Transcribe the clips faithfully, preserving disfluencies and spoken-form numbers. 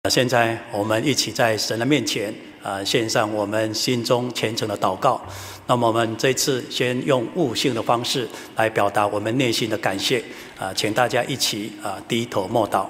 现在我们一起在神的面前啊，献上我们心中虔诚的祷告。那么我们这次先用悟性的方式来表达我们内心的感谢啊，请大家一起啊低头默祷。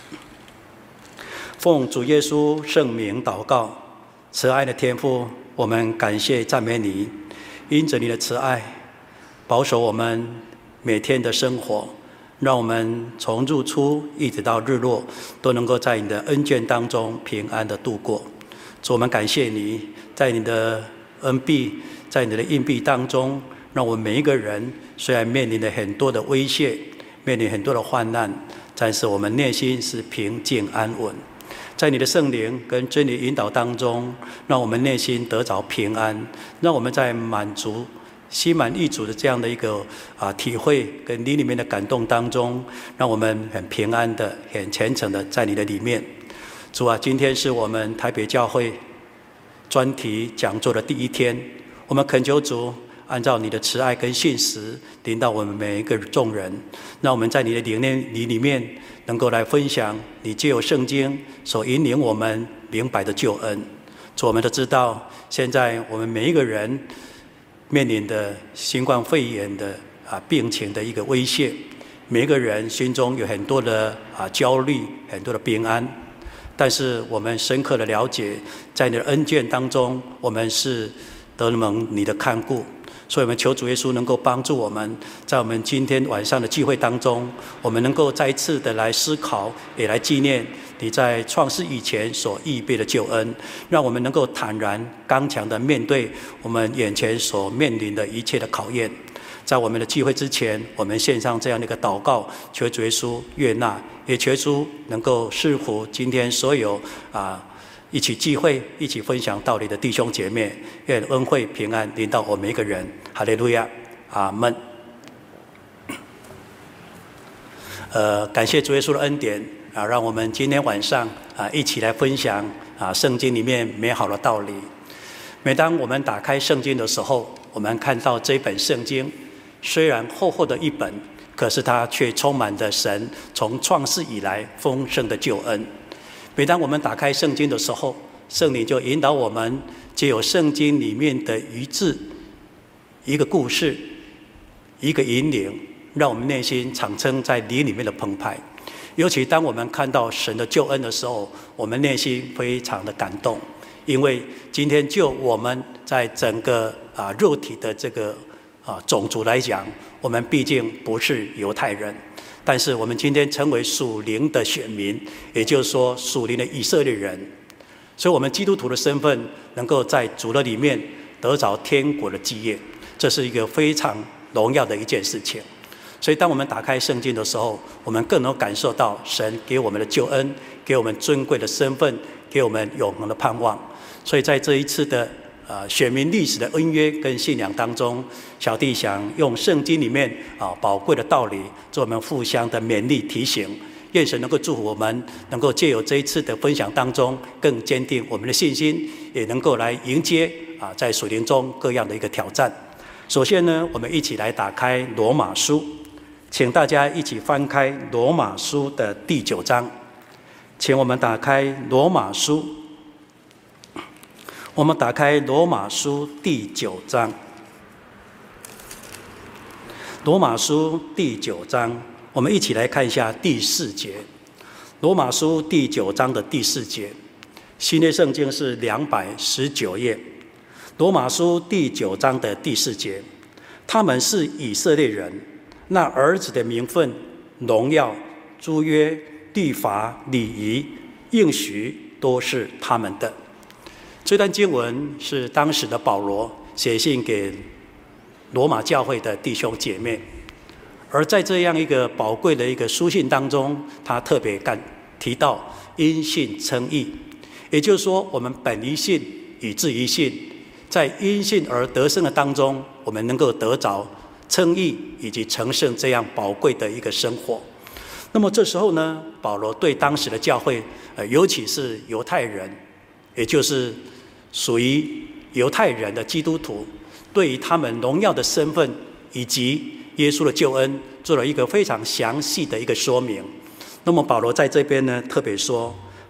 奉主耶稣圣名祷告，慈爱的天父，我们感谢赞美你，因着你的慈爱，保守我们每天的生活。让我们从日出一直到日落，都能够在你的恩眷当中平安的度过。主，我们感谢你，在你的恩庇，在你的硬币当中，让我们每一个人虽然面临了很多的威胁，面临很多的患难，但是我们内心是平静安稳。在你的圣灵跟真理引导当中，让我们内心得着平安，让我们在满足心满意足的这样的一个啊体会跟你里面的感动当中，让我们很平安的、很虔诚的在你的里面。主啊，今天是我们台北教会专题讲座的第一天，我们恳求主按照你的慈爱跟信实临到我们每一个众人，让我们在你的理念里里面能够来分享你藉由圣经所引领我们明白的救恩。主，我们都知道现在我们每一个人面临的新冠肺炎的啊病情的一个威胁，每一个人心中有很多的啊焦虑，很多的不安。但是我们深刻的了解，在你的恩眷当中，我们是得蒙你的看顾。所以我们求主耶稣能够帮助我们，在我们今天晚上的聚会当中，我们能够再一次的来思考，也来纪念你在创世以前所预备的救恩，让我们能够坦然刚强的面对我们眼前所面临的一切的考验。在我们的聚会之前，我们献上这样的一个祷告，求主耶稣悦纳，也求主能够赐福今天所有啊一起聚会、一起分享道理的弟兄姐妹，愿恩惠平安临到我们每一个人。哈利路亚，阿们。呃，感谢主耶稣的恩典啊，让我们今天晚上啊一起来分享啊圣经里面美好的道理。每当我们打开圣经的时候，我们看到这本圣经虽然厚厚的一本，可是它却充满着神从创世以来丰盛的救恩。每当我们打开圣经的时候，圣灵就引导我们藉由圣经里面的一字一个故事一个引领，让我们内心产生在灵里面的澎湃。尤其当我们看到神的救恩的时候，我们内心非常的感动，因为今天就我们在整个啊肉体的这个啊种族来讲，我们毕竟不是犹太人，但是我们今天成为属灵的选民，也就是说属灵的以色列人，所以我们基督徒的身份能够在主的里面得着天国的基业，这是一个非常荣耀的一件事情。所以当我们打开圣经的时候，我们更能感受到神给我们的救恩，给我们尊贵的身份，给我们永恒的盼望。所以在这一次的呃选民历史的恩约跟信仰当中，小弟想用圣经里面啊宝贵的道理做我们互相的勉励提醒，愿神能够祝福我们，能够借由这一次的分享当中更坚定我们的信心，也能够来迎接啊在属灵中各样的一个挑战。首先呢，我们一起来打开罗马书，请大家一起翻开罗马书的第九章。请我们打开罗马书，我们打开罗马书第九章。罗马书第九章，我们一起来看一下第四节。罗马书第九章的第四节，新约圣经是两百十九页。罗马书第九章的第四节，他们是以色列人，那儿子的名分、荣耀、诸约、律法、礼仪、应许都是他们的。这段经文是当时的保罗写信给罗马教会的弟兄姐妹，而在这样一个宝贵的一个书信当中，他特别感提到因信称义，也就是说我们本于信以至于信，在因信而得胜的当中，我们能够得着称义以及成圣这样宝贵的一个生活。那么这时候呢，保罗对当时的教会，呃，尤其是犹太人，也就是属于犹太人的基督徒，对于他们荣耀的身份以及耶稣的救恩做了一个非常详细的一个说明。那么保罗在这边呢，特别说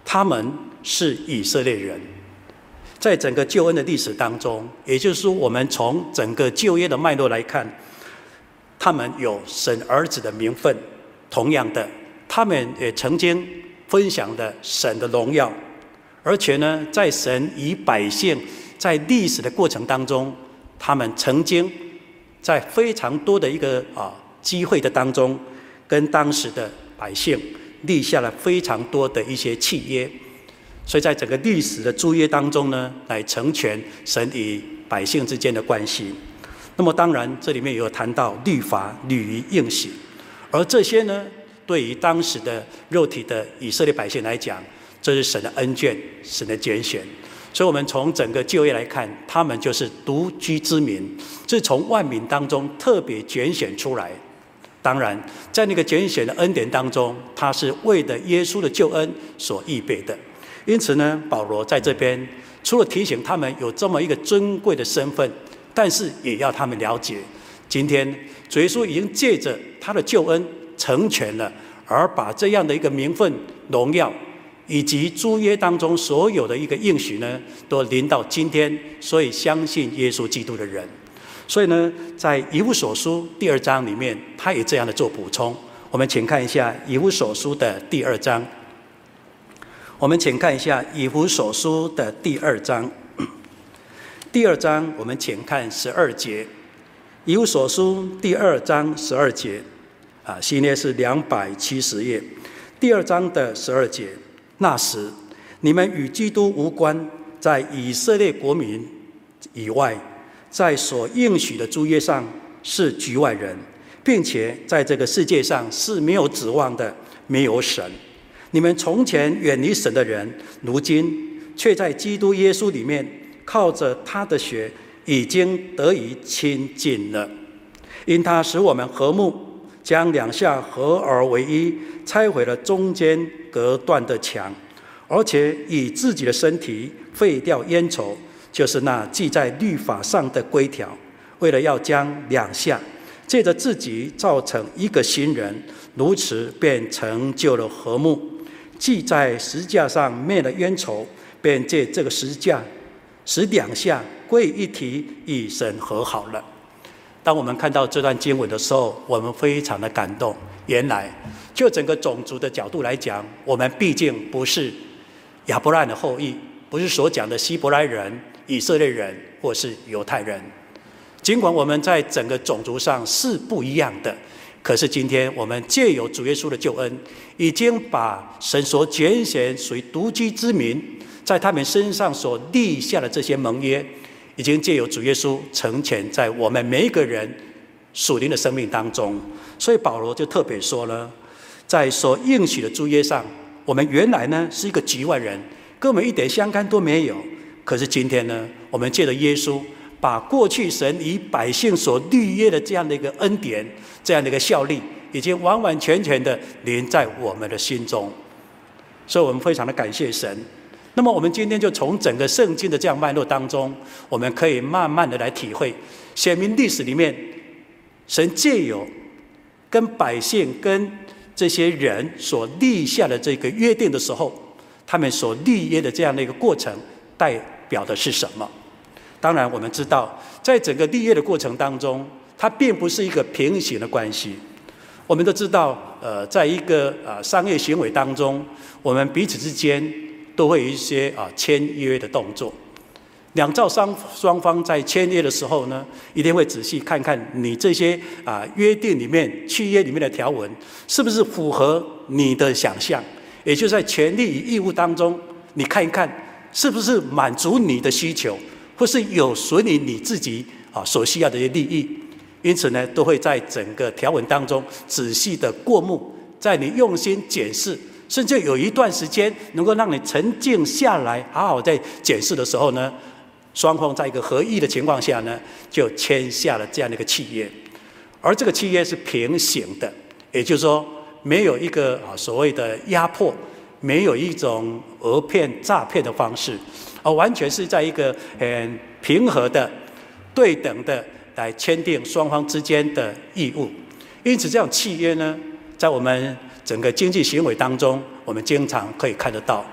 他们是以色列人。在整个救恩的历史当中，也就是说，我们从整个旧约的脉络来看，他们有神儿子的名分。同样的，他们也曾经分享了神的荣耀，而且呢，在神与百姓在历史的过程当中，他们曾经在非常多的一个啊机会的当中，跟当时的百姓立下了非常多的一些契约。所以在整个历史的诸约当中呢，来成全神与百姓之间的关系。那么当然，这里面也有谈到律法履于应许，而这些呢，对于当时的肉体的以色列百姓来讲，这是神的恩眷，神的拣选。所以我们从整个旧约来看，他们就是独居之民，是从万民当中特别拣选出来。当然，在那个拣选的恩典当中，他是为了耶稣的救恩所预备的。因此呢，保罗在这边除了提醒他们有这么一个尊贵的身份，但是也要他们了解，今天主耶稣已经借着他的救恩成全了，而把这样的一个名分、荣耀以及诸约当中所有的一个应许呢，都临到今天所以相信耶稣基督的人。所以呢，在以弗所书第二章里面，他也这样的做补充。我们请看一下以弗所书的第二章。我们请看一下以弗所书的第二章。第二章，我们请看十二节。以弗所书第二章十二节，啊，新约是两百七十页。第二章的十二节，那时你们与基督无关，在以色列国民以外，在所应许的诸约上是局外人，并且在这个世界上是没有指望的，没有神。你们从前远离神的人，如今却在基督耶稣里面，靠着他的血已经得以亲近了。因他使我们和睦，将两下合而为一，拆毁了中间隔断的墙，而且以自己的身体废掉冤仇，就是那记在律法上的规条，为了要将两下借着自己造成一个新人，如此便成就了和睦。既在十字架上灭了冤仇，便借这个十字架使两下归一体，与神和好了。当我们看到这段经文的时候，我们非常的感动。原来就整个种族的角度来讲，我们毕竟不是亚伯拉罕的后裔，不是所讲的希伯来人、以色列人或是犹太人。尽管我们在整个种族上是不一样的，可是今天我们借由主耶稣的救恩，已经把神所拣选属于独居之民在他们身上所立下的这些盟约，已经借由主耶稣成全在我们每一个人属灵的生命当中。所以保罗就特别说了，在所应许的诸约上，我们原来呢是一个局外人，跟我们一点相干都没有。可是今天呢，我们借着耶稣，把过去神与百姓所立约的这样的一个恩典，这样的一个效力，已经完完全全的临在我们的心中。所以我们非常的感谢神。那么我们今天就从整个圣经的这样脉络当中，我们可以慢慢的来体会显明历史里面神借由跟百姓跟这些人所立下的这个约定的时候，他们所立约的这样的一个过程代表的是什么。当然我们知道，在整个立约的过程当中，它并不是一个平行的关系。我们都知道，呃，在一个呃商业行为当中，我们彼此之间都会有一些啊签约的动作。两造商双方在签约的时候呢，一定会仔细看看你这些啊约定里面、契约里面的条文是不是符合你的想象，也就是在权利与义务当中，你看一看是不是满足你的需求，或是有损于你自己啊所需要的一些利益。因此呢，都会在整个条文当中仔细的过目，在你用心检视，甚至有一段时间能够让你沉静下来，好好在检视的时候呢，双方在一个合意的情况下呢，就签下了这样的一个契约。而这个契约是平行的，也就是说，没有一个啊所谓的压迫，没有一种讹骗、诈骗的方式，而完全是在一个很平和的、对等的来签订双方之间的义务。因此，这样契约呢，在我们整个经济行为当中，我们经常可以看得到。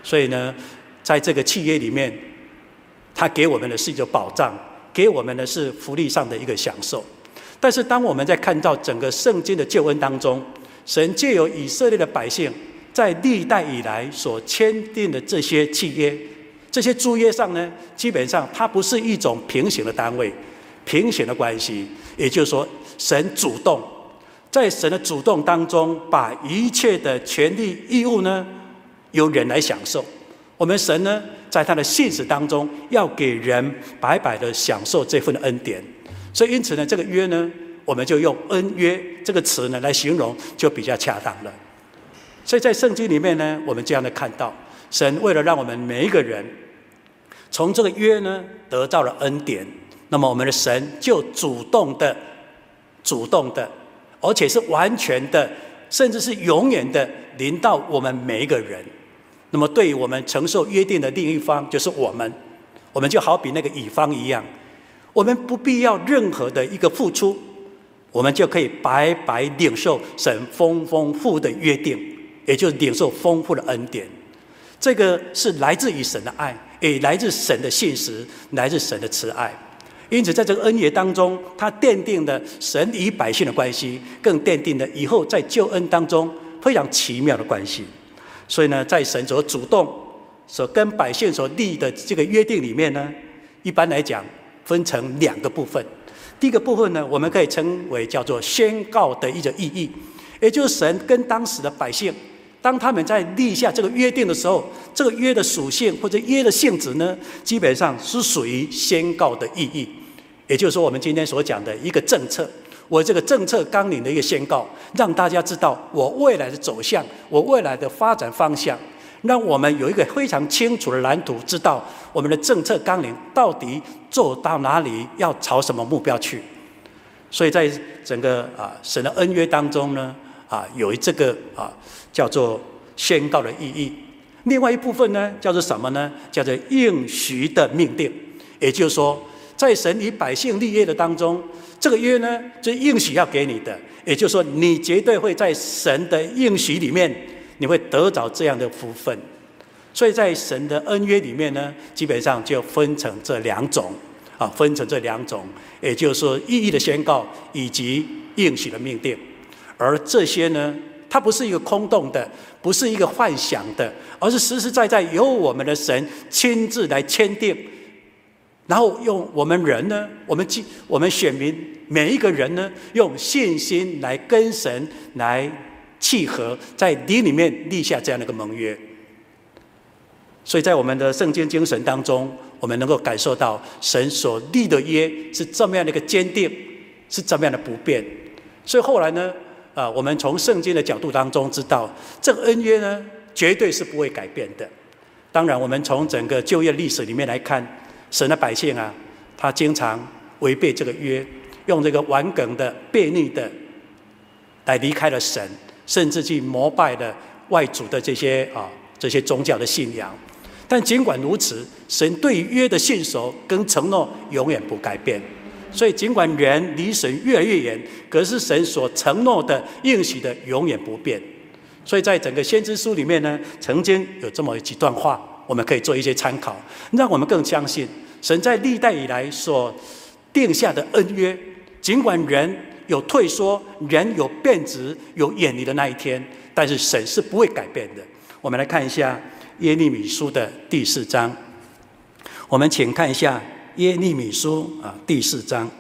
所以呢，在这个契约里面，他给我们的是一个保障，给我们的是福利上的一个享受。但是当我们在看到整个圣经的救恩当中，神借由以色列的百姓在历代以来所签订的这些契约，这些租约上呢，基本上它不是一种平行的单位、平行的关系。也就是说，神主动，在神的主动当中，把一切的权利义务呢，由人来享受。我们神呢，在他的信实当中，要给人白白的享受这份的恩典。所以因此呢，这个约呢，我们就用恩约这个词呢来形容，就比较恰当了。所以在圣经里面呢，我们这样的看到，神为了让我们每一个人从这个约呢得到了恩典，那么我们的神就主动的、主动的，而且是完全的，甚至是永远的临到我们每一个人。那么对于我们承受约定的另一方，就是我们，我们就好比那个乙方一样，我们不必要任何的一个付出，我们就可以白白领受神丰丰富的约定，也就是领受丰富的恩典。这个是来自于神的爱，也来自神的信实，来自神的慈爱。因此在这个恩约当中，他奠定了神与百姓的关系，更奠定了以后在救恩当中非常奇妙的关系。所以呢，在神所主动所跟百姓所立的这个约定里面呢，一般来讲分成两个部分。第一个部分呢，我们可以称为叫做宣告的一个意义，也就是神跟当时的百姓，当他们在立下这个约定的时候，这个约的属性或者约的性质呢，基本上是属于宣告的意义。也就是说，我们今天所讲的一个政策，我这个政策纲领的一个宣告，让大家知道我未来的走向，我未来的发展方向，让我们有一个非常清楚的蓝图，知道我们的政策纲领到底走到哪里，要朝什么目标去。所以在整个啊神的恩约当中呢，啊有这个啊叫做宣告的意义。另外一部分呢，叫做什么呢？叫做应许的命定。也就是说，在神与百姓立约的当中，这个约呢，就是应许要给你的。也就是说，你绝对会在神的应许里面，你会得着这样的福分。所以在神的恩约里面呢，基本上就分成这两种啊，分成这两种，也就是说意义的宣告以及应许的命定。而这些呢，它不是一个空洞的，不是一个幻想的，而是实实在在由我们的神亲自来签订，然后用我们人呢，我们我们选民每一个人呢，用信心来跟神来契合，在灵里面立下这样的一个盟约。所以在我们的圣经精神当中，我们能够感受到神所立的约是这么样的一个坚定，是这么样的不变。所以后来呢，啊，我们从圣经的角度当中知道，这个恩约呢，绝对是不会改变的。当然，我们从整个旧约历史里面来看，神的百姓啊，他经常违背这个约，用这个顽梗的、悖逆的来离开了神，甚至去膜拜了外族的这些啊这些宗教的信仰。但尽管如此，神对于约的信守跟承诺永远不改变。所以尽管人离神越来越远，可是神所承诺的应许的永远不变。所以在整个先知书里面呢，曾经有这么几段话，我们可以做一些参考，让我们更相信神在历代以来所定下的恩约，尽管人有退缩，人有变质，有远离的那一天，但是神是不会改变的。我们来看一下耶利米书的第四章，我们请看一下耶利米书啊第四章。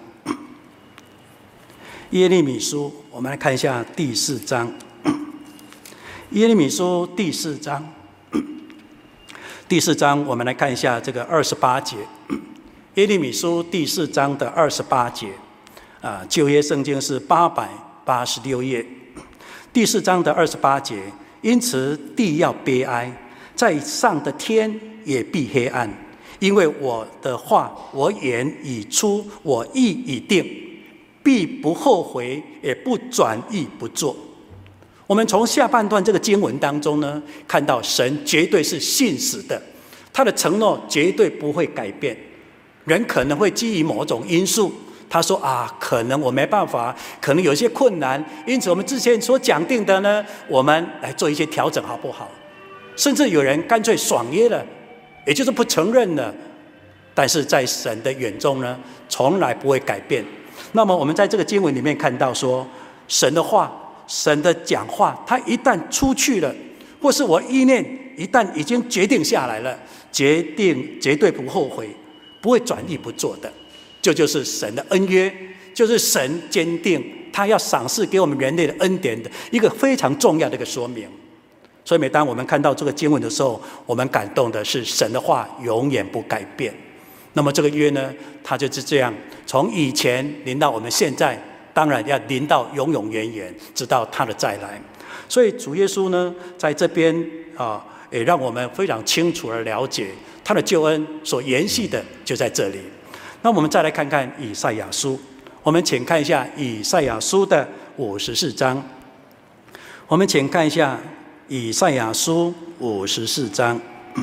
耶利米书，我们来看一下第四章。耶利米书第四章，第四章我们来看一下这个二十八节。耶利米书第四章的二十八节，啊，旧约圣经是八百八十六页。第四章的二十八节，因此地要悲哀，在上的天也必黑暗，因为我的话，我言已出，我意已定，必不后悔，也不转意不做。我们从下半段这个经文当中呢，看到神绝对是信实的，他的承诺绝对不会改变。人可能会基于某种因素，他说啊，可能我没办法，可能有些困难，因此我们之前所讲定的呢，我们来做一些调整好不好？ 甚至有人干脆爽约了，也就是不承认了。但是在神的眼中呢，从来不会改变。那么我们在这个经文里面看到说，神的话，神的讲话，他一旦出去了，或是我意念一旦已经决定下来了，决定绝对不后悔，不会转意不做的。这就是神的恩约，就是神坚定他要赏赐给我们人类的恩典的一个非常重要的一个说明。所以每当我们看到这个经文的时候，我们感动的是神的话永远不改变。那么这个约呢，它就是这样，从以前临到我们现在，当然要临到永永远远，直到他的再来。所以主耶稣呢，在这边啊，也让我们非常清楚地了解他的救恩所延续的就在这里。那我们再来看看以赛亚书，我们请看一下以赛亚书的五十四章。我们请看一下以赛亚书五十四章。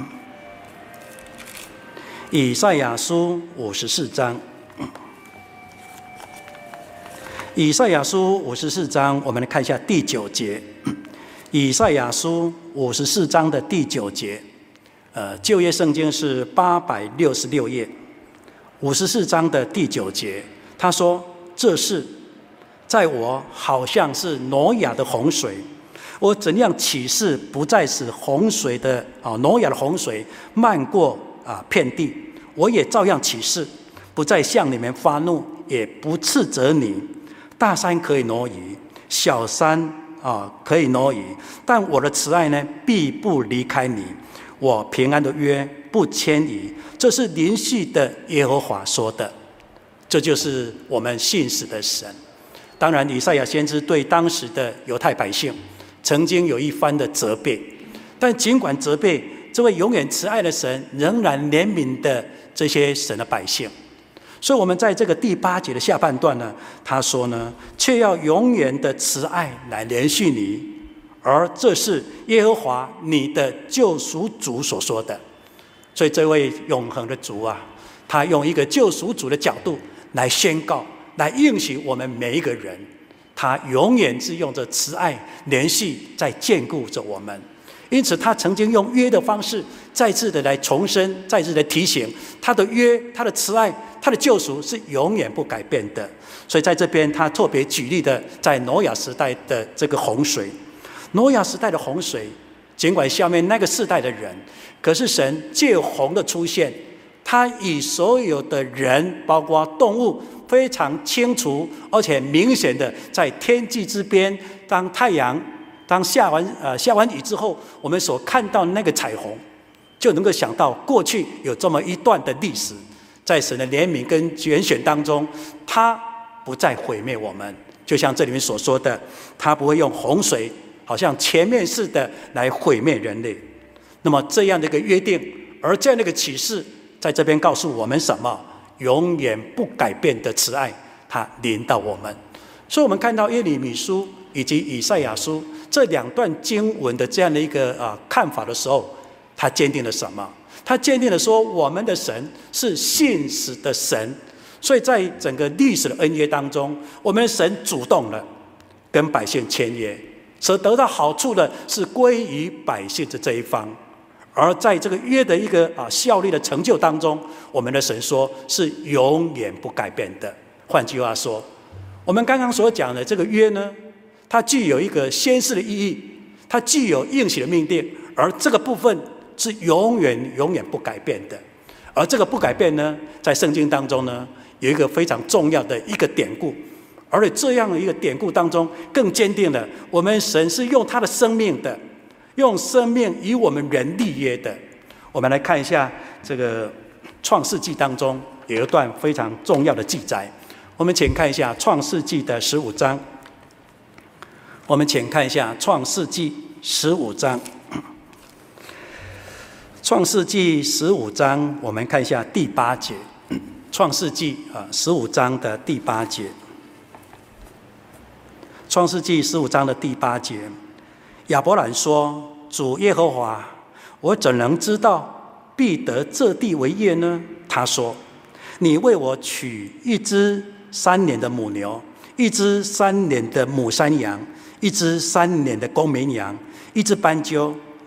以赛亚书五十四章，以赛亚书五十四章，我们来看一下第九节。以赛亚书五十四章的第九节，呃，旧约圣经是八百六十六页，五十四章的第九节，他说：“这事在我好像是挪亚的洪水，我怎样启示，不再使洪水的啊挪亚的洪水漫过啊遍地。”我也照样起誓，不再向你们发怒，也不斥责你。大山可以挪移，小山啊可以挪移，但我的慈爱呢，必不离开你。我平安的约不迁移。这是连续的耶和华说的。这就是我们信实的神。当然，以赛亚先知对当时的犹太百姓曾经有一番的责备，但尽管责备，这位永远慈爱的神仍然怜悯的这些神的百姓。所以我们在这个第八节的下半段呢，他说呢，却要永远的慈爱来连续你，而这是耶和华你的救赎主所说的。所以这位永恒的主啊，他用一个救赎主的角度来宣告，来应许我们每一个人，他永远是用着慈爱连续在眷顾着我们。因此他曾经用约的方式再次的来重申，再次的提醒，他的约，他的慈爱，他的救赎是永远不改变的。所以在这边他特别举例的，在挪亚时代的这个洪水，挪亚时代的洪水尽管消灭那个世代的人，可是神借洪的出现，他以所有的人包括动物非常清楚而且明显的在天际之边，当太阳当下完呃下完雨之后，我们所看到那个彩虹，就能够想到过去有这么一段的历史，在神的怜悯跟拣选当中，他不再毁灭我们，就像这里面所说的，他不会用洪水好像前面似的来毁灭人类。那么这样的一个约定，而这样的一个启示，在这边告诉我们什么？永远不改变的慈爱，它临到我们。所以我们看到耶利米书以及以赛亚书这两段经文的这样的一个啊看法的时候，他坚定了什么？他坚定了说，我们的神是信实的神。所以在整个历史的恩约当中，我们的神主动了跟百姓签约，所得到好处的是归于百姓的这一方。而在这个约的一个啊效力的成就当中，我们的神说是永远不改变的。换句话说，我们刚刚所讲的这个约呢，它具有一个宣示的意义，它具有应许的命定，而这个部分是永远永远不改变的。而这个不改变呢，在圣经当中呢，有一个非常重要的一个典故，而且这样的一个典故当中，更坚定了我们神是用他的生命的，用生命与我们人立约的。我们来看一下这个创世纪当中有一段非常重要的记载。我们请看一下创世纪的十五章。我们请看一下创世纪十五章。创世纪十五章，我们看一下第八节。创世纪啊，十五章的第八节。创世纪十五章的第八节，亚伯兰说：“主耶和华，我怎能知道必得这地为业呢？”他说：“你为我取一只三年的母牛，一只三年的母山羊，一只三年的公绵羊，一只斑鸠，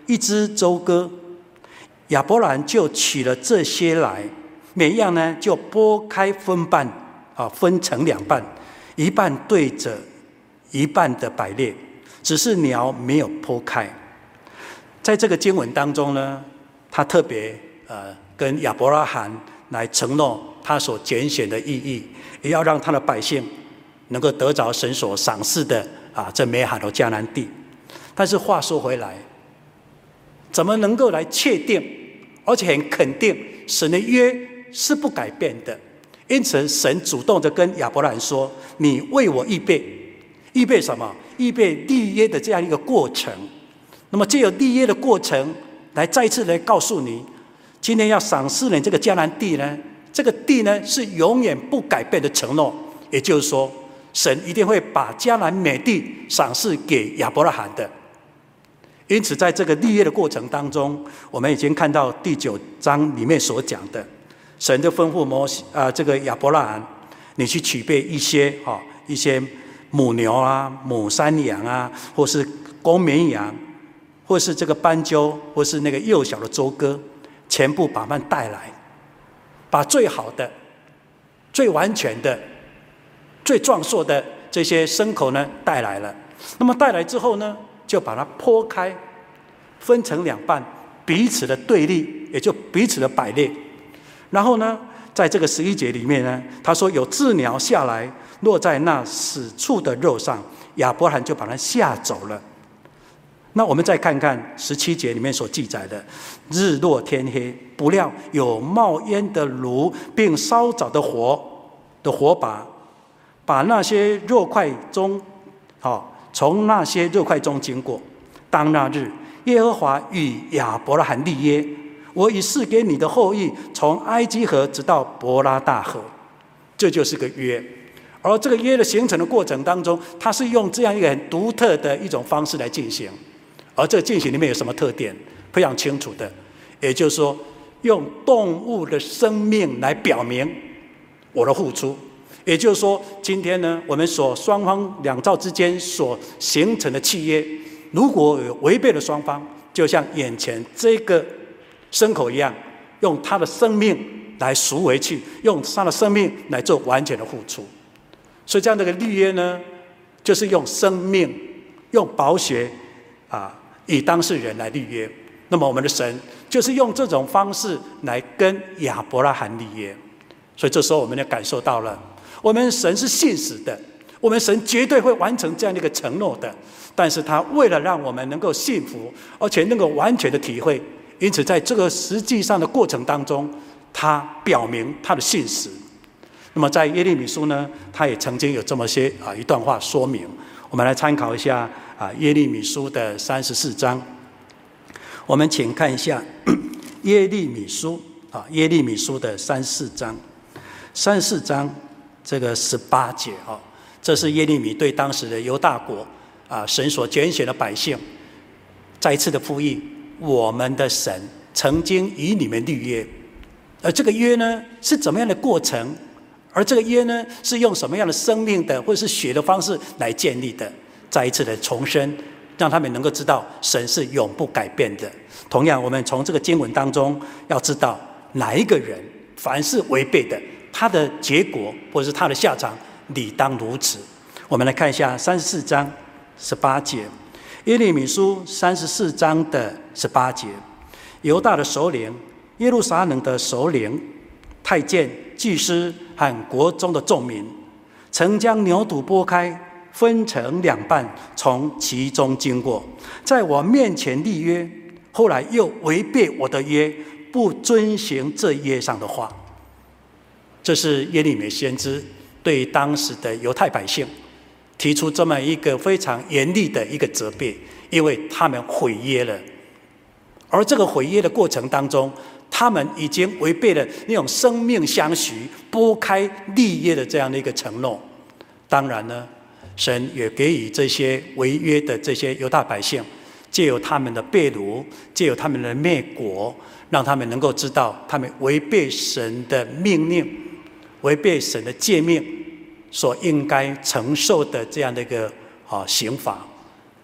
一只周鸽，亚伯兰就取了这些来，每样呢就拨开分半，啊，分成两半，一半对着一半的摆列，只是鸟没有拨开。在这个经文当中呢，他特别呃跟亚伯拉罕来承诺他所拣选的意义，也要让他的百姓能够得着神所赏赐的啊这美好的迦南地。但是话说回来，怎么能够来确定，而且很肯定神的约是不改变的？因此，神主动的跟亚伯兰说：“你为我预备，预备什么？预备立约的这样一个过程。那么，藉由立约的过程，来再一次来告诉你，今天要赏赐你这个迦南地呢，这个地呢是永远不改变的承诺。也就是说，神一定会把迦南美地赏赐给亚伯拉罕的。”因此，在这个立约的过程当中，我们已经看到第九章里面所讲的，神就吩咐摩西啊、呃，这个亚伯拉罕，你去取备一些啊、哦、一些母牛啊、母山羊啊，或是公绵羊，或是这个斑鸠，或是那个幼小的周鸽，全部把它们带来，把最好的、最完全的、最壮硕的这些牲口呢带来了。那么带来之后呢，就把它剖开，分成两半，彼此的对立，也就彼此的摆列。然后呢，在这个十一节里面呢，他说有鸷鸟下来，落在那死处的肉上，亚伯兰就把它吓走了。那我们再看看十七节里面所记载的：日落天黑，不料有冒烟的炉，并烧着的火的火把，把那些肉块中，好、哦。从那些肉块中经过，当那日，耶和华与亚伯拉罕立约：我已赐给你的后裔，从埃及河直到伯拉大河。这就是个约。而这个约的形成的过程当中，它是用这样一个很独特的一种方式来进行。而这个进行里面有什么特点？非常清楚的，也就是说，用动物的生命来表明我的付出。也就是说，今天呢，我们所双方两造之间所形成的契约，如果有违背了双方，就像眼前这个牲口一样，用他的生命来赎回去，用他的生命来做完全的付出。所以这样的一个立约呢，就是用生命、用宝血啊，与当事人来立约。那么我们的神就是用这种方式来跟亚伯拉罕立约。所以这时候我们就感受到了，我们神是信实的，我们神绝对会完成这样的一个承诺的。但是他为了让我们能够信服，而且能够完全的体会，因此在这个实际上的过程当中，他表明他的信实。那么在耶利米书呢，他也曾经有这么些啊一段话说明，我们来参考一下啊耶利米书的三十四章。我们请看一下耶利米书啊耶利米书的三十四章，三十四章这个十八节啊，这是耶利米对当时的犹大国啊神所拣选的百姓再一次的呼吁：我们的神曾经与你们立约，而这个约呢是怎么样的过程？而这个约呢是用什么样的生命的或者是血的方式来建立的？再一次的重申，让他们能够知道神是永不改变的。同样，我们从这个经文当中要知道，哪一个人凡是违背的，他的结果或者是他的下场理当如此。我们来看一下三十四章十八节，耶利米书三十四章的十八节：犹大的首领、耶路撒冷的首领、太监、祭司和国中的众民，曾将牛犊拨开，分成两半，从其中经过，在我面前立约，后来又违背我的约，不遵行这约上的话。这是耶利米先知对当时的犹太百姓提出这么一个非常严厉的一个责备，因为他们毁约了。而这个毁约的过程当中，他们已经违背了那种生命相许、拨开立约的这样的一个承诺。当然呢，神也给予这些违约的这些犹大百姓，藉由他们的被掳，藉由他们的灭国，让他们能够知道他们违背神的命令、违背神的诫命所应该承受的这样的一个啊刑罚。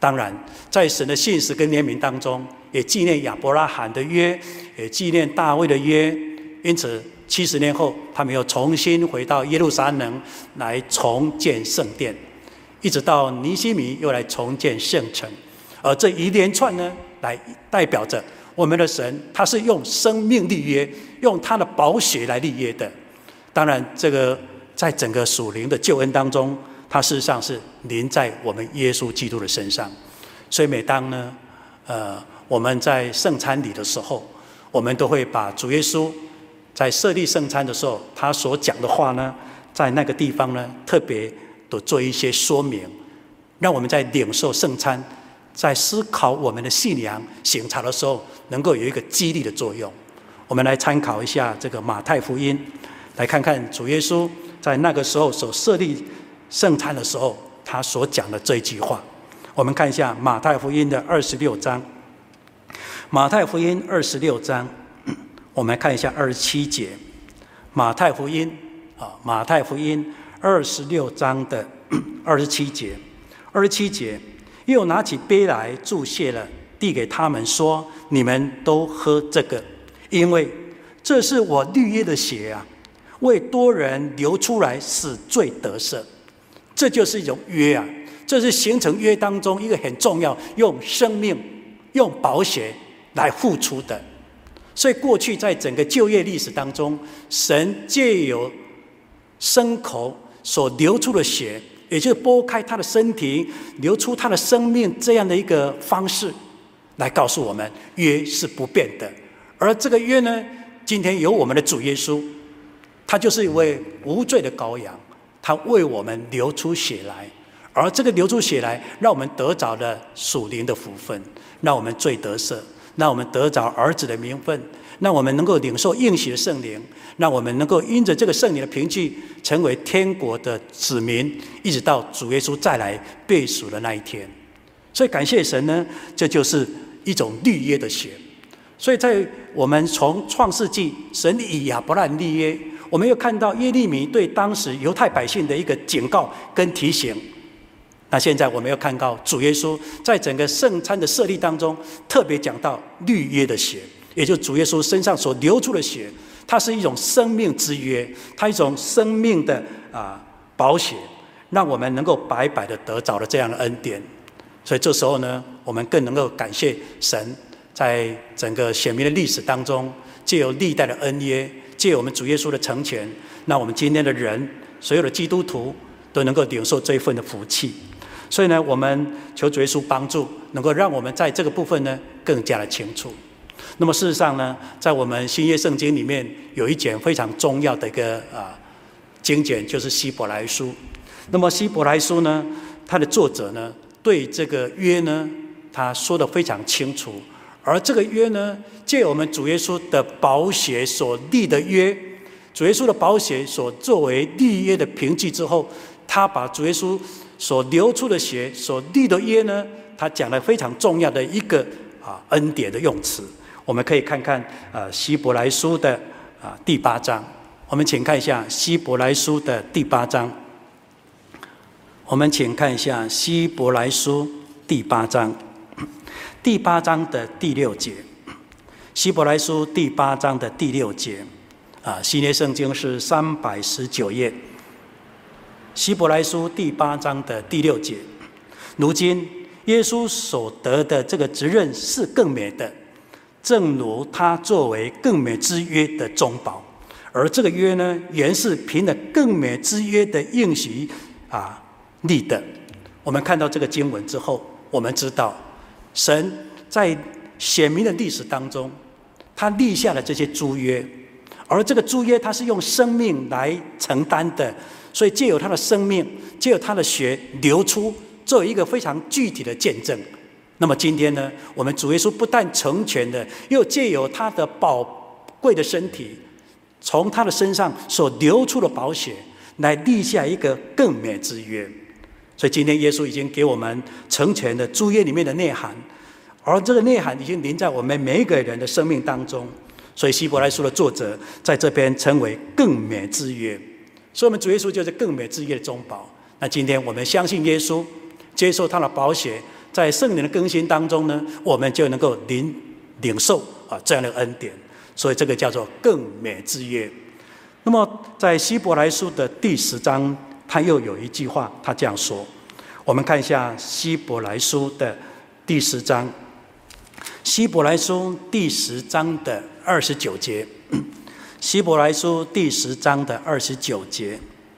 当然，在神的信实跟怜悯当中，也纪念亚伯拉罕的约，也纪念大卫的约。因此，七十年后，他们又重新回到耶路撒冷来重建圣殿，一直到尼希米又来重建圣城。而这一连串呢，来代表着我们的神，他是用生命立约，用他的宝血来立约的。当然，这个在整个属灵的救恩当中，它事实上是临在我们耶稣基督的身上。所以每当呢，呃，我们在圣餐礼的时候，我们都会把主耶稣在设立圣餐的时候，他所讲的话呢，在那个地方呢，特别都做一些说明，让我们在领受圣餐，在思考我们的信仰省察的时候，能够有一个激励的作用。我们来参考一下这个马太福音，来看看主耶稣在那个时候所设立圣餐的时候，他所讲的这一句话。我们看一下马太福音的二十六章，马太福音二十六章，我们来看一下二十七节。马太福音啊，马太福音二十六章的二十七节，二十七节，又拿起杯来祝谢了，递给他们说：“你们都喝这个，因为这是我立约的血啊，为多人流出来，使罪得赦。”这就是一种约啊，这是形成约当中一个很重要，用生命、用宝血来付出的。所以过去在整个旧约历史当中，神借由牲口所流出的血，也就是剥开他的身体，流出他的生命这样的一个方式，来告诉我们约是不变的。而这个约呢，今天有我们的主耶稣，他就是一位无罪的羔羊，他为我们流出血来，而这个流出血来，让我们得着了属灵的福分，让我们罪得赦，让我们得着儿子的名分，让我们能够领受应许的圣灵，让我们能够因着这个圣灵的凭据，成为天国的子民，一直到主耶稣再来被赎的那一天。所以感谢神呢，这就是一种立约的血。所以在我们从创世纪，神以亚伯兰立约，我们又看到耶利米对当时犹太百姓的一个警告跟提醒。那现在我们又看到主耶稣在整个圣餐的设立当中，特别讲到立约的血，也就是主耶稣身上所流出的血，它是一种生命之约，它一种生命的啊宝血，让我们能够白白的得着了这样的恩典。所以这时候呢，我们更能够感谢神，在整个显明的历史当中，藉由历代的恩约，藉由我们主耶稣的成全，让我们今天的人，所有的基督徒都能够领受这一份的福气。所以呢，我们求主耶稣帮助，能够让我们在这个部分呢更加的清楚。那么事实上呢，在我们新约圣经里面有一卷非常重要的一个啊经卷，就是希伯来书。那么希伯来书呢，它的作者呢对这个约呢，他说得非常清楚。而这个约呢，借我们主耶稣的宝血所立的约，主耶稣的宝血所作为立约的凭据之后，他把主耶稣所流出的血所立的约呢，他讲了非常重要的一个啊恩典的用词。我们可以看看啊希伯来书的啊第八章，我们请看一下希伯来书的第八章。我们请看一下希伯来书第八章，第八章的第六节。希伯来书第八章的第六节啊，新约圣经是三百十九页。希伯来书第八章的第六节，如今耶稣所得的这个职任是更美的，正如他作为更美之约的中保，而这个约呢，原是凭着更美之约的应许啊立的。我们看到这个经文之后，我们知道神在显明的历史当中，他立下了这些诸约，而这个诸约他是用生命来承担的。所以借由他的生命，借由他的血流出，作为一个非常具体的见证。那么今天呢，我们主耶稣不但成全的，又借由他的宝贵的身体，从他的身上所流出的宝血，来立下一个更美之约。所以今天耶稣已经给我们成全了诸约里面的内涵，而这个内涵已经临在我们每一个人的生命当中。所以希伯来书的作者在这边称为更美之约。所以我们主耶稣就是更美之约的中保。那今天我们相信耶稣，接受他的宝血， 在圣灵的更新当中呢，我们就能够领领受啊这样的恩典，所以这个叫做更美之约。那么在希伯来书的第十章，他又有一句话，他这样说。我们看一下希伯来书的第十章，希伯来书第十章的二十九节，希伯来书第十章的二十九节，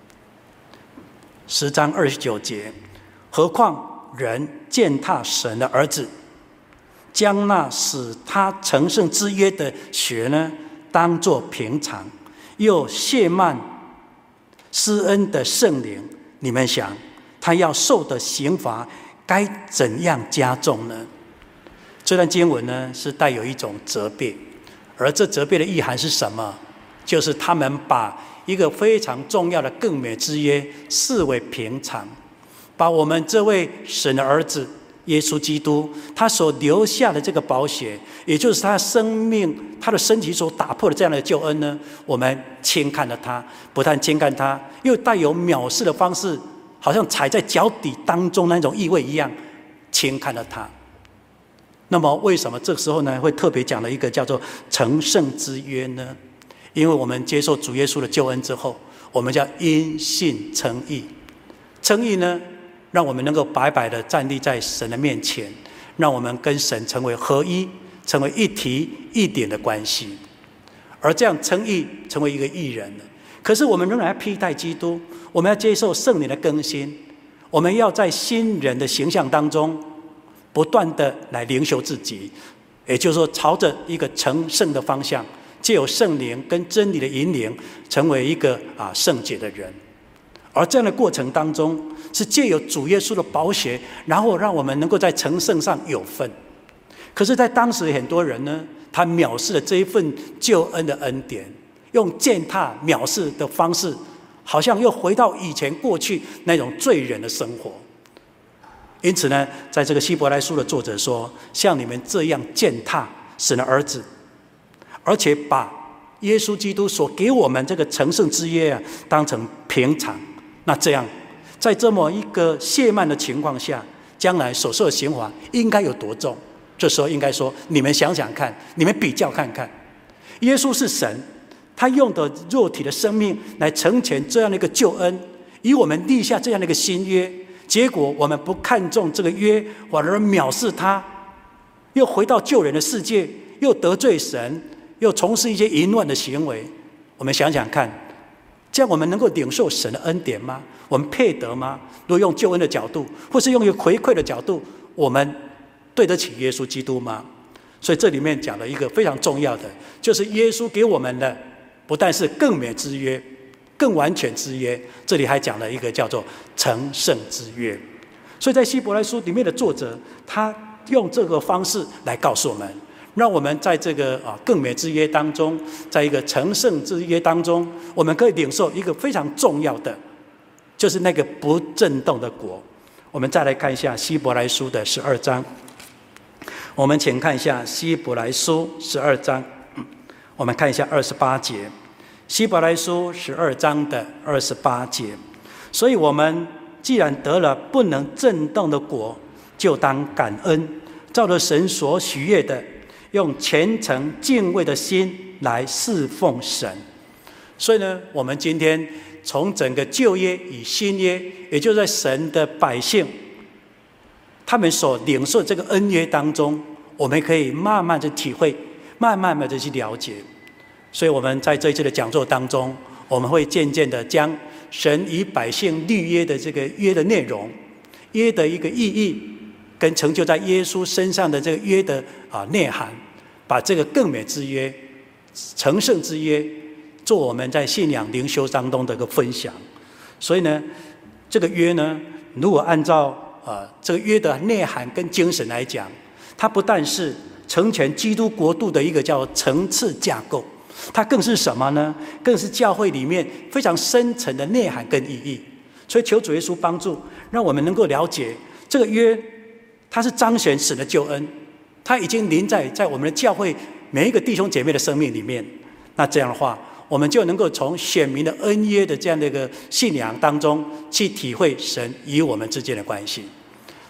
十章二十九节，何况人践踏神的儿子，将那使他成圣之约的血呢，当作平常，又亵慢施恩的圣灵，你们想他要受的刑罚该怎样加重呢？这段经文呢是带有一种责备，而这责备的意涵是什么？就是他们把一个非常重要的更美之约视为平常，把我们这位神的儿子耶稣基督他所留下的这个宝血，也就是他生命他的身体所打破的这样的救恩呢，我们轻看了他，不但轻看他，又带有藐视的方式，好像踩在脚底当中那种意味一样，轻看了他。那么为什么这个时候呢会特别讲了一个叫做成圣之约呢？因为我们接受主耶稣的救恩之后，我们叫因信称义。称义呢，让我们能够白白的站立在神的面前，让我们跟神成为合一，成为一体一点的关系。而这样称义，成为一个义人了。可是我们仍然要披戴基督，我们要接受圣灵的更新，我们要在新人的形象当中不断的来灵修自己，也就是说朝着一个成圣的方向，藉由圣灵跟真理的引领，成为一个啊圣洁的人。而这样的过程当中，是藉由主耶稣的宝血，然后让我们能够在成圣上有份。可是在当时很多人呢，他藐视了这一份救恩的恩典，用践踏藐视的方式，好像又回到以前过去那种罪人的生活。因此呢，在这个希伯来书的作者说，像你们这样践踏神的儿子，而且把耶稣基督所给我们这个成圣之约啊当成平常，那这样在这么一个亵慢的情况下，将来所受的刑罚应该有多重？这时候应该说，你们想想看，你们比较看看，耶稣是神，他用的肉体的生命来成全这样的一个救恩，与我们立下这样的一个新约，结果我们不看重这个约，反而藐视他，又回到旧人的世界，又得罪神，又从事一些淫乱的行为。我们想想看，这样我们能够领受神的恩典吗？我们配得吗？如果用救恩的角度，或是用一个回馈的角度，我们对得起耶稣基督吗？所以这里面讲了一个非常重要的，就是耶稣给我们的不但是更美之约，更完全之约，这里还讲了一个叫做成圣之约。所以在希伯来书里面的作者，他用这个方式来告诉我们，让我们在这个啊更美之约当中，在一个成圣之约当中，我们可以领受一个非常重要的，就是那个不震动的国。我们再来看一下希伯来书的十二章，我们请看一下希伯来书十二章，我们看一下二十八节，希伯来书十二章的二十八节。所以我们既然得了不能震动的国，就当感恩，照着神所许悦的，用虔诚敬畏的心来侍奉神。所以呢，我们今天从整个旧约与新约，也就是在神的百姓他们所领受这个恩约当中，我们可以慢慢的体会，慢慢的去了解。所以我们在这一次的讲座当中，我们会渐渐的将神与百姓立约的这个约的内容，约的一个意义，跟成就在耶稣身上的这个约的啊内涵，把这个更美之约、成圣之约，做我们在信仰灵修当中的一个分享。所以呢，这个约呢，如果按照呃，这个约的内涵跟精神来讲，它不但是成全基督国度的一个叫层次架构，它更是什么呢？更是教会里面非常深层的内涵跟意义。所以求主耶稣帮助，让我们能够了解这个约，它是彰显神的救恩，它已经临在在我们的教会每一个弟兄姐妹的生命里面。那这样的话，我们就能够从选民的恩约的这样的一个信仰当中，去体会神与我们之间的关系。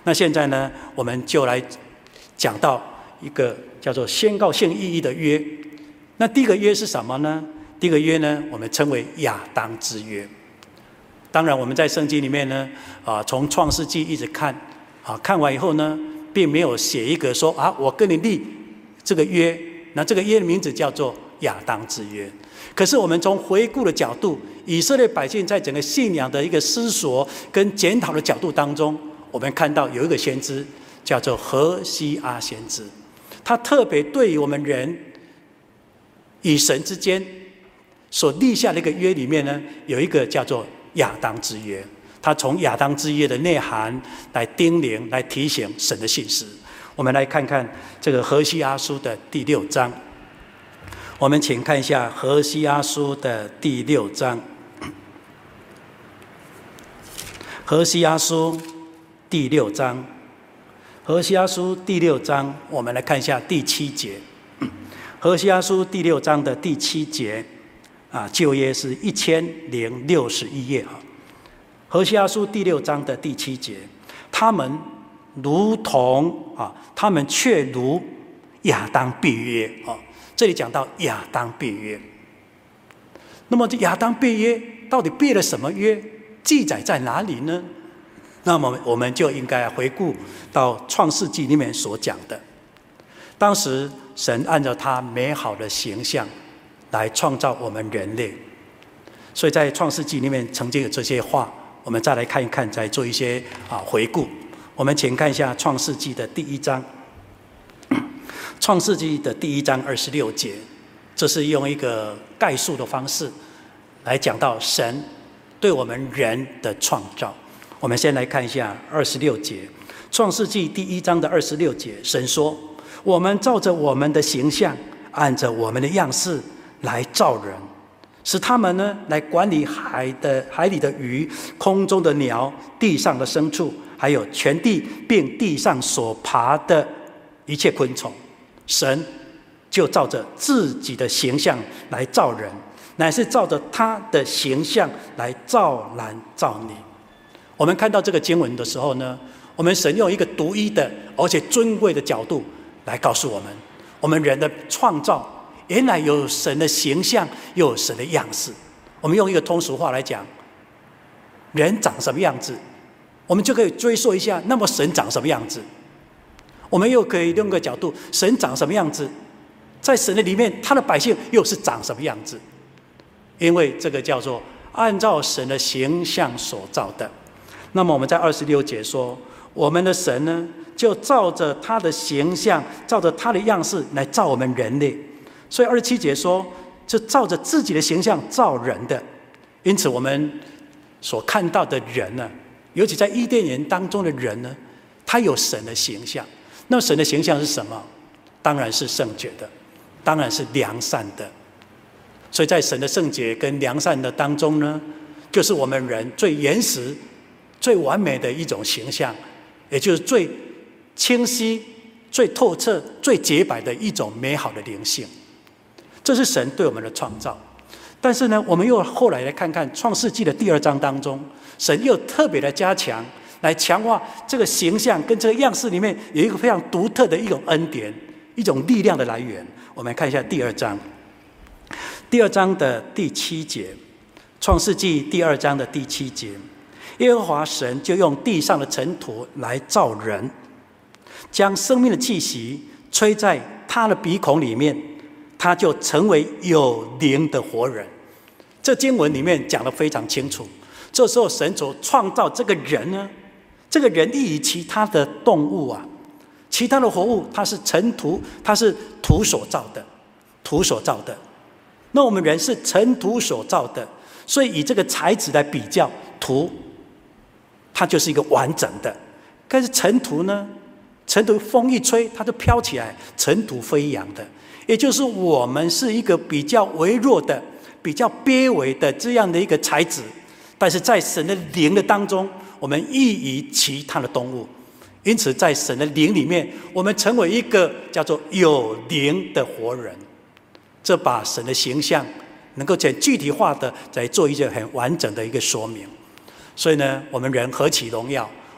那现在呢，我们就来讲到一个叫做宣告性意义的约。那第一个约是什么呢？第一个约呢，我们称为亚当之约。当然，我们在圣经里面呢，啊，从创世纪一直看，啊，看完以后呢，并没有写一个说啊，我跟你立这个约，那这个约的名字叫做亚当之约。可是我们从回顾的角度，以色列百姓在整个信仰的一个思索跟检讨的角度当中，我们看到有一个先知叫做何西阿先知，他特别对于我们人与神之间所立下的一个约里面呢，有一个叫做亚当之约。他从亚当之约的内涵来叮咛、来提醒神的信实。我们来看看这个何西阿书的第六章。我们请看一下何西阿书的第六章。何西阿书第六章，何西阿书第六章，我们来看一下第七节。何西阿书第六章的第七节，啊，旧约是一千零六十一页啊。何西阿书第六章的第七节，他们如同啊，他们却如亚当缔约啊。这里讲到亚当缔约，那么这亚当缔约到底缔了什么约？记载在哪里呢？那么我们就应该回顾到创世纪里面所讲的。当时神按照他美好的形象来创造我们人类，所以在创世纪里面曾经有这些话，我们再来看一看，再做一些啊回顾。我们请看一下创世纪的第一章。创世纪的第一章二十六节，这是用一个概述的方式来讲到神对我们人的创造。我们先来看一下二十六节，创世纪第一章的二十六节，神说：“我们照着我们的形象，按着我们的样式来造人，使他们呢来管理海的海里的鱼、空中的鸟、地上的牲畜，还有全地并地上所爬的一切昆虫。”神就照着自己的形象来造人，乃是照着他的形象来造男造女。我们看到这个经文的时候呢，我们神用一个独一的而且尊贵的角度来告诉我们，我们人的创造原来有神的形象，又有神的样式。我们用一个通俗话来讲，人长什么样子，我们就可以追溯一下，那么神长什么样子？我们又可以用个角度，神长什么样子，在神的里面，他的百姓又是长什么样子？因为这个叫做按照神的形象所造的。那么我们在二十六节说，我们的神呢，就照着他的形象，照着他的样式来造我们人类。所以二十七节说，就照着自己的形象造人的。因此我们所看到的人呢，尤其在伊甸园当中的人呢，他有神的形象。那神的形象是什么？当然是圣洁的，当然是良善的。所以在神的圣洁跟良善的当中呢，就是我们人最原始、最完美的一种形象，也就是最清晰、最透彻、最洁白的一种美好的灵性。这是神对我们的创造。但是呢，我们又后来来看看创世纪的第二章当中，神又特别的加强，来强化这个形象跟这个样式里面有一个非常独特的一种恩典，一种力量的来源。我们看一下第二章，第二章的第七节，创世纪第二章的第七节，耶和华神就用地上的尘土来造人，将生命的气息吹在他的鼻孔里面，他就成为有灵的活人。这经文里面讲得非常清楚。这时候神所创造这个人呢，这个人异于其他的动物啊，其他的活物它是尘土，它是土所造的，土所造的。那我们人是尘土所造的，所以以这个材质来比较，土它就是一个完整的。但是尘土呢，尘土风一吹它就飘起来，尘土飞扬的。也就是我们是一个比较微弱的、比较卑微的这样的一个材质，但是在神的灵的当中，我们异于其他的动物。因此在神的灵里面，我们成为一个叫做有灵的活人。这把神的形象能够很具体化的来做一个很完整的一个说明。所以呢，我们人何其荣耀，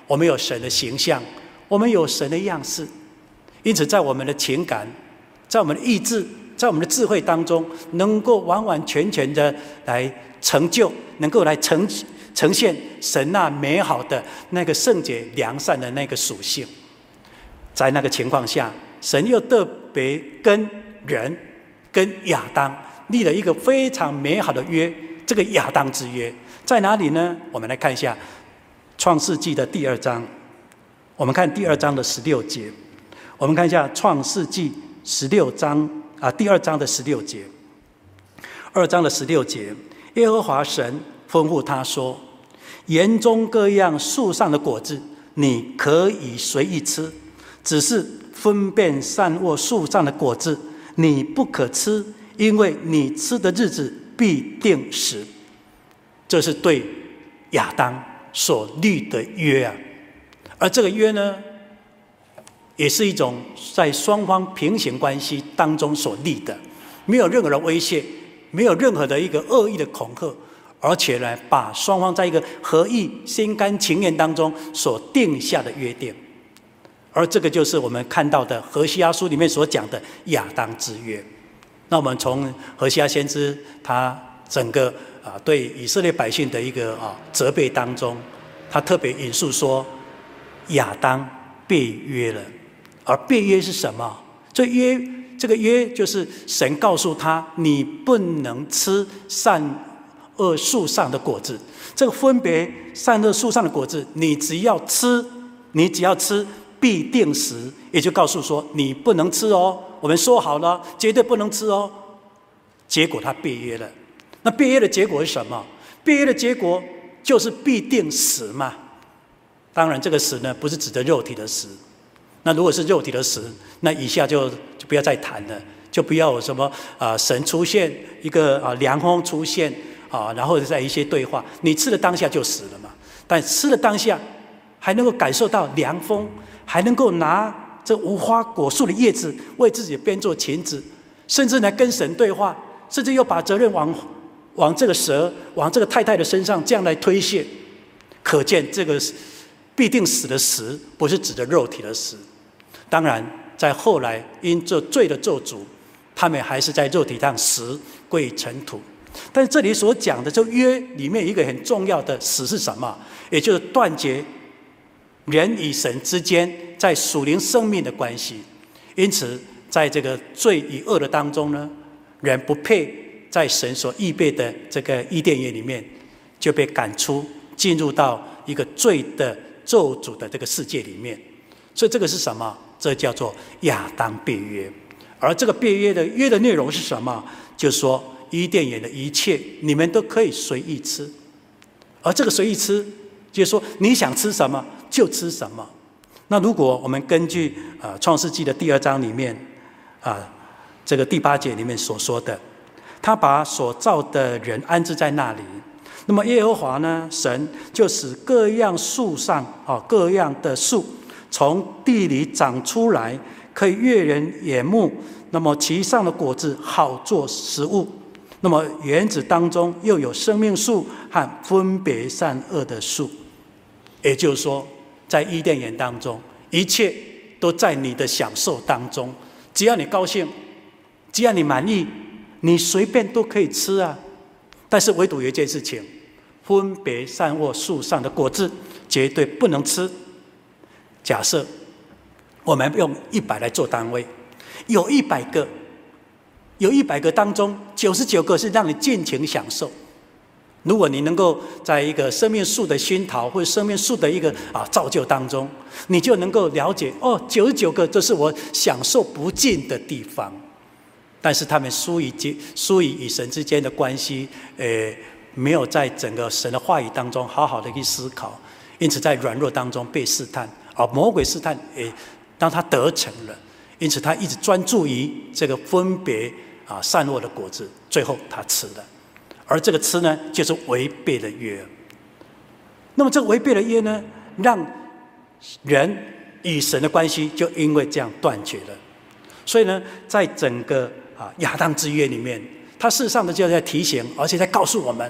我们有神的形象，我们有神的样式，因此在我们的情感，在我们的意志，在我们的智慧当中，能够完完全全的来成就，能够来呈呈现神那美好的那个圣洁良善的那个属性。在那个情况下，神又特别跟人跟亚当立了一个非常美好的约，这个亚当之约在哪里呢？我们来看一下创世纪的第二章，我们看第二章的十六节，我们看一下创世纪十六章啊，第二章的十六节，二章的十六节，耶和华神吩咐他说：园中各样树上的果子，你可以随意吃，只是分辨善恶树上的果子，你不可吃，因为你吃的日子必定死。这是对亚当所立的约啊，而这个约呢，也是一种在双方平行关系当中所立的，没有任何的威胁，没有任何的一个恶意的恐吓，而且呢，把双方在一个合意、心甘情愿当中所定下的约定。而这个就是我们看到的何西阿书里面所讲的亚当之约。那我们从何西阿先知他整个啊对以色列百姓的一个啊责备当中，他特别引述说，亚当背约了。而背约是什么？这约这个约就是神告诉他，你不能吃善恶树上的果子。这个分别善恶树上的果子，你只要吃，你只要吃，必定死。也就告诉说，你不能吃哦，我们说好了，绝对不能吃哦。结果他背约了。那背约的结果是什么？背约的结果就是必定死嘛。当然，这个死呢，不是指的肉体的死。那如果是肉体的死，那以下就就不要再谈了，就不要有什么啊、呃、神出现一个啊、呃、凉风出现啊，然后在一些对话，你吃了当下就死了嘛。但吃了当下还能够感受到凉风，还能够拿这无花果树的叶子为自己编做裙子，甚至呢跟神对话，甚至又把责任往往这个蛇、往这个太太的身上这样来推卸。可见这个必定死的死，不是指的肉体的死。当然，在后来因这罪的咒诅，他们还是在肉体上死，归尘土。但是这里所讲的这约里面一个很重要的死是什么？也就是断绝人与神之间在属灵生命的关系。因此，在这个罪与恶的当中呢，人不配在神所预备的这个伊甸园里面，就被赶出，进入到一个罪的咒诅的这个世界里面。所以这个是什么？这叫做亚当背约。而这个背约的约的内容是什么？就是说伊甸园的一切你们都可以随意吃。而这个随意吃就是说你想吃什么就吃什么。那如果我们根据呃创世纪的第二章里面啊、呃、这个第八节里面所说的，他把所造的人安置在那里，那么耶和华呢，神就使各样树上啊各样的树从地里长出来，可以悦人眼目，那么其上的果子好做食物。那么园子当中又有生命树和分别善恶的树。也就是说，在伊甸园当中，一切都在你的享受当中，只要你高兴，只要你满意，你随便都可以吃啊。但是唯独有一件事情，分别善恶树上的果子绝对不能吃。假设我们用一百来做单位，有一百个，有一百个当中，九十九个是让你尽情享受。如果你能够在一个生命树的熏陶或者生命树的一个啊造就当中，你就能够了解哦，九十九个这是我享受不尽的地方。但是他们疏于疏于与神之间的关系，呃，没有在整个神的话语当中好好的去思考，因此在软弱当中被试探。而魔鬼试探，也当他得逞了，因此他一直专注于这个分别啊善恶的果子，最后他吃了，而这个吃呢，就是违背了约。那么这个违背了约呢，让人与神的关系就因为这样断绝了。所以呢，在整个啊亚当之约里面，他事实上的就在提醒，而且在告诉我们，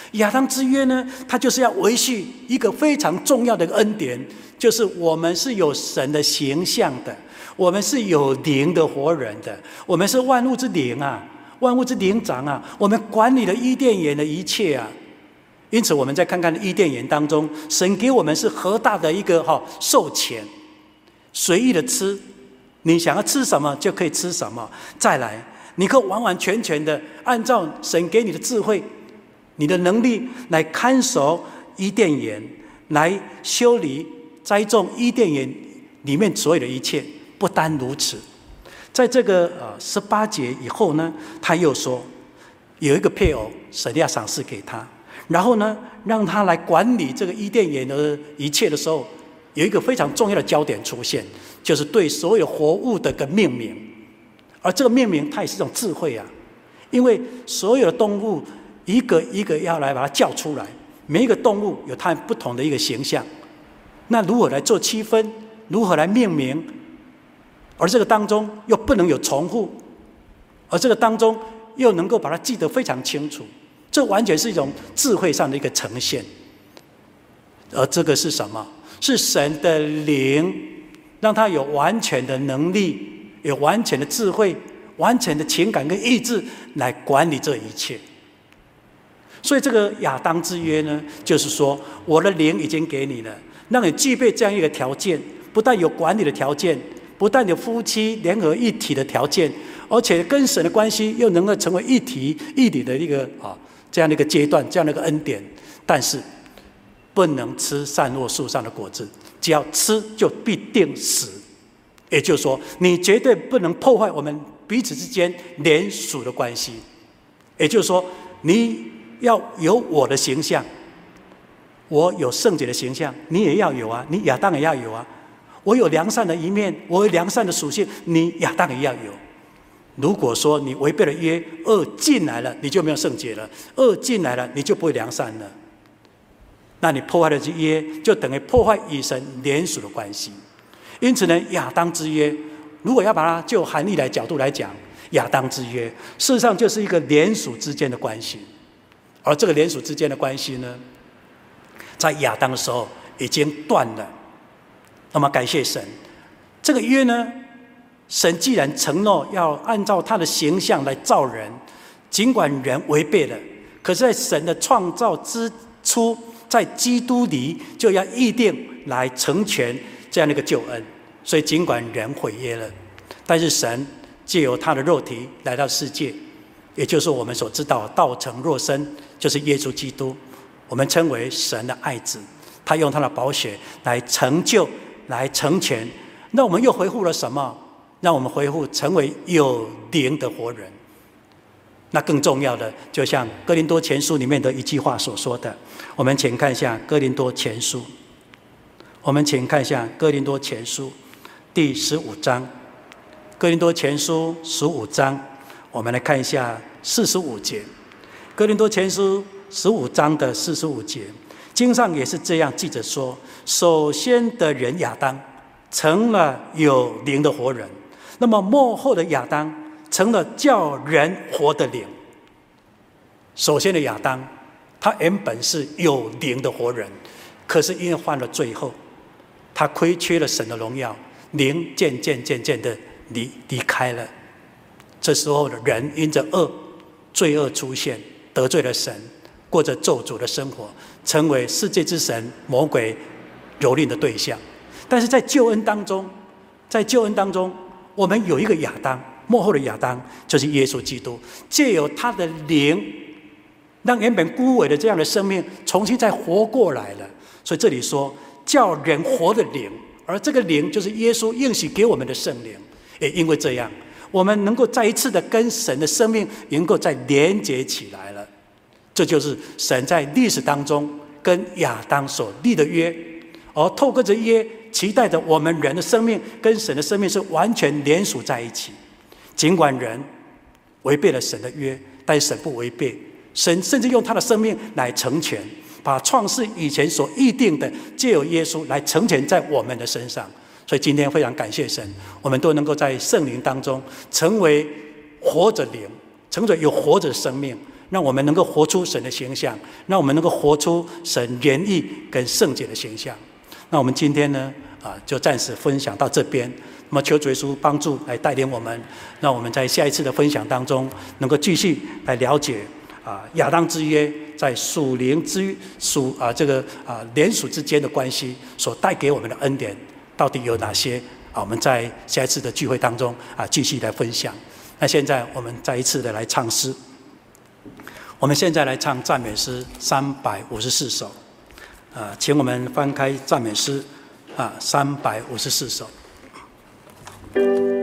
亚当之约呢，它就是要维系一个非常重要的一个恩典，就是我们是有神的形象的，我们是有灵的活人的，我们是万物之灵啊，万物之灵长啊，我们管理了伊甸园的一切啊。因此，我们再看看伊甸园当中，神给我们是何大的一个哈授权，随意的吃，你想要吃什么就可以吃什么。再来，你可以完完全全的按照神给你的智慧、你的能力来看守伊甸园，来修理、栽种伊甸园里面所有的一切。不单如此，在这个呃十八节以后呢，他又说有一个配偶，神要赏赐给他，然后呢，让他来管理这个伊甸园的一切的时候，有一个非常重要的焦点出现，就是对所有活物的个命名。而这个命名，它也是一种智慧啊，因为所有的动物一个一个要来把它叫出来，每一个动物有它不同的一个形象，那如何来做区分？如何来命名？而这个当中又不能有重复，而这个当中又能够把它记得非常清楚，这完全是一种智慧上的一个呈现。而这个是什么？是神的灵，让他有完全的能力，有完全的智慧，完全的情感跟意志来管理这一切。所以这个亚当之约呢，就是说我的灵已经给你了，让你具备这样一个条件，不但有管理的条件，不但有夫妻联合一体的条件，而且跟神的关系又能够成为一体一体的一个啊这样的一个阶段，这样的一个恩典。但是不能吃善恶树上的果子，只要吃就必定死。也就是说，你绝对不能破坏我们彼此之间连属的关系。也就是说，你要有我的形象，我有圣洁的形象，你也要有啊，你亚当也要有啊。我有良善的一面，我有良善的属性，你亚当也要有。如果说你违背了约，恶进来了，你就没有圣洁了；恶进来了，你就不会良善了。那你破坏了这约，就等于破坏与神连属的关系。因此呢，亚当之约，如果要把它就含义来角度来讲，亚当之约事实上就是一个连属之间的关系。而这个连属之间的关系呢，在亚当的时候已经断了。那么感谢神，这个约呢，神既然承诺要按照他的形象来造人，尽管人违背了，可是在神的创造之初，在基督里就要预定来成全这样的一个救恩。所以尽管人毁约了，但是神藉由他的肉体来到世界，也就是我们所知道道成肉身，就是耶稣基督，我们称为神的爱子。他用他的宝血来成就，来成全。那我们又回复了什么？让我们回复成为有灵的活人。那更重要的，就像哥林多前书里面的一句话所说的，我们请看一下哥林多前书，我们请看一下哥林多前书第十五章，哥林多前书十五章，我们来看一下四十五节。哥林多前书十五章的四十五节，经上也是这样记着说：首先的人亚当成了有灵的活人，那么末后的亚当成了叫人活的灵。首先的亚当，他原本是有灵的活人，可是因为犯了罪后，他亏缺了神的荣耀，灵渐渐渐渐的离离开了。这时候的人因着恶罪恶出现，得罪了神，过着咒诅的生活，成为世界之神魔鬼蹂躏的对象。但是在救恩当中，在救恩当中，我们有一个亚当，末后的亚当就是耶稣基督，藉由他的灵，让原本枯萎的这样的生命重新再活过来了。所以这里说叫人活的灵，而这个灵就是耶稣应许给我们的圣灵。也因为这样，我们能够再一次的跟神的生命能够再连结起来了。这就是神在历史当中跟亚当所立的约，而透过这约，期待着我们人的生命跟神的生命是完全连属在一起。尽管人违背了神的约，但神不违背，神甚至用他的生命来成全，把创世以前所预定的藉由耶稣来成全在我们的身上。所以今天非常感谢神，我们都能够在圣灵当中成为活着灵，成为有活着的生命， 让我们能够活出神的形象，让我们能够活出神仁义跟圣洁的形象。那我们今天呢，啊，就暂时分享到这边。那么求主耶稣帮助来带领我们，让我们在下一次的分享当中，能够继续来了解啊亚当之约在属灵之属啊这个啊联属之间的关系所带给我们的恩典到底有哪些啊？我们在下一次的聚会当中啊继续来分享。那现在我们再一次的来唱诗，我们现在来唱赞美诗三百五十四首，啊，请我们翻开赞美诗啊三百五十四首。